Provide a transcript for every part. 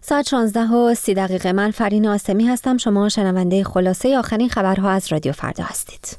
ساعت 16:30 من فرین آسمی هستم. شما شنونده خلاصه آخرین خبرها از رادیو فردا هستید.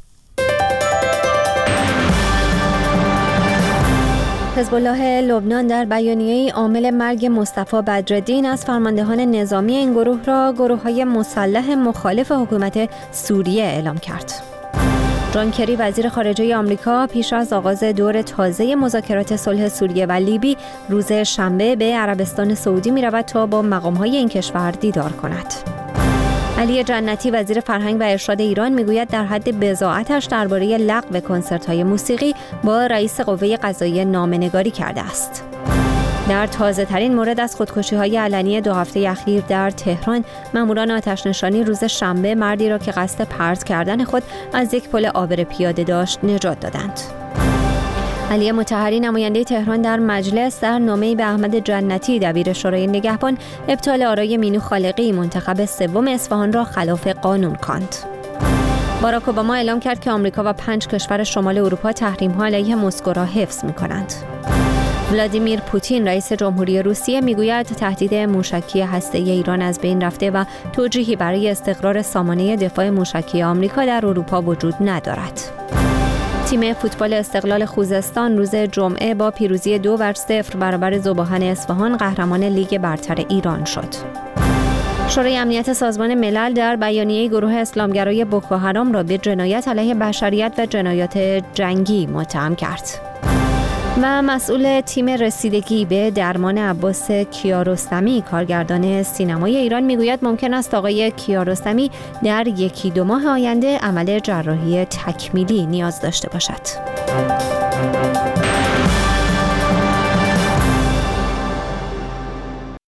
حزب الله لبنان در بیانیه‌ای عامل مرگ مصطفی بدرالدین از فرماندهان نظامی این گروه را گروه‌های مسلح مخالف حکومت سوریه اعلام کرد. جان کری وزیر خارجه آمریکا پیش از آغاز دور تازه مذاکرات صلح سوریه و لیبی روز شنبه به عربستان سعودی می‌رود تا با مقام‌های این کشور دیدار کند. علی جنتی وزیر فرهنگ و ارشاد ایران میگوید در حد بضاعتش درباره لغو کنسرت‌های موسیقی با رئیس قوه قضاییه نامه‌نگاری کرده است. در تازه‌ترین مورد از خودکشی‌های علنی 2 هفته اخیر در تهران، ماموران آتش‌نشانی روز شنبه مردی را که قصد پرت کردن خود از یک پل عابر پیاده داشت نجات دادند. علی مطهری نماینده تهران در مجلس در نامه‌ای به احمد جنتی دبیر شورای نگهبان ابطال آرای مینو خالقی منتخب سوم اصفهان را خلاف قانون خواند. باراک اوباما اعلام کرد که آمریکا و 5 کشور شمال اروپا تحریم‌ها علیه مسکو را حفظ می‌کنند. ولادیمیر پوتین رئیس جمهوری روسیه میگوید تهدید موشکی هسته‌ای ایران از بین رفته و توجیهی برای استقرار سامانه دفاع موشکی آمریکا در اروپا وجود ندارد. تیم فوتبال استقلال خوزستان روز جمعه با پیروزی 2-0 برابر ذوباهن اصفهان قهرمان لیگ برتر ایران شد. شورای امنیت سازمان ملل در بیانیه گروه اسلامگرای بوکوحرام را به جنایت علیه بشریت و جنایات جنگی متهم کرد. و مسئول تیم رسیدگی به درمان عباس کیارستمی کارگردان سینمای ایران میگوید ممکن است آقای کیارستمی در 1-2 ماه آینده عمل جراحی تکمیلی نیاز داشته باشد.